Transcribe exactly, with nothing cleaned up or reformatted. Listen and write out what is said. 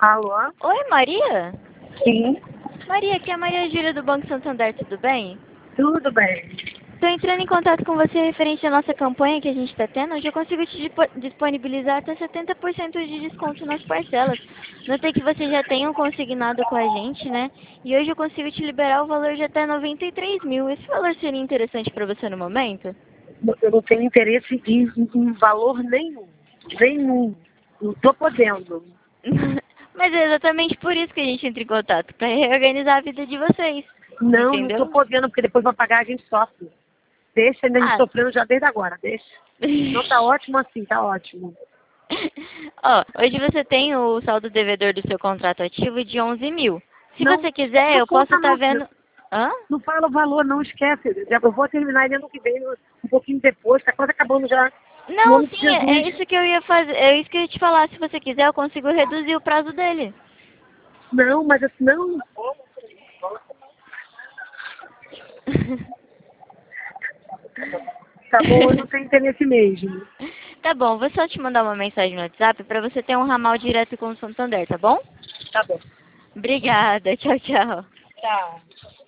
Alô? Oi, Maria? Sim, Maria, aqui é a Maria Júlia do Banco Santander, tudo bem? tudo bem. Estou entrando em contato com você referente à nossa campanha que a gente está tendo, onde eu consigo te dispo- disponibilizar até setenta por cento de desconto nas parcelas. Notei que você já tem um consignado com a gente, né? E hoje eu consigo te liberar o valor de até noventa e três mil. Esse valor seria interessante para você no momento? Eu não tenho interesse em, em valor nenhum. Nenhum. Não estou podendo. Mas é exatamente por isso que a gente entra em contato, para reorganizar a vida de vocês. Não, não estou Entendeu? podendo, porque depois vai pagar a gente sofre. Deixa, ainda a gente Ah. sofrendo já desde agora, deixa. Não, tá ótimo assim, tá ótimo. Ó, hoje você tem o saldo devedor do seu contrato ativo de onze mil. Se Não, você quiser, não eu posso conta estar não. vendo... Hã? Não fala o valor, não esquece. Já, eu vou terminar ele ano que vem, um pouquinho depois, tá quase acabando já o Não, ano de sim, é é Jesus. isso que eu ia fazer. É isso que eu ia te falar. Se você quiser, eu consigo reduzir o prazo dele. Não, mas assim, não. Tá bom, eu não tenho interesse mesmo. Tá bom, vou só te mandar uma mensagem no WhatsApp pra você ter um ramal direto com o Santander, tá bom? Tá bom. Obrigada, tchau, tchau. Tchau.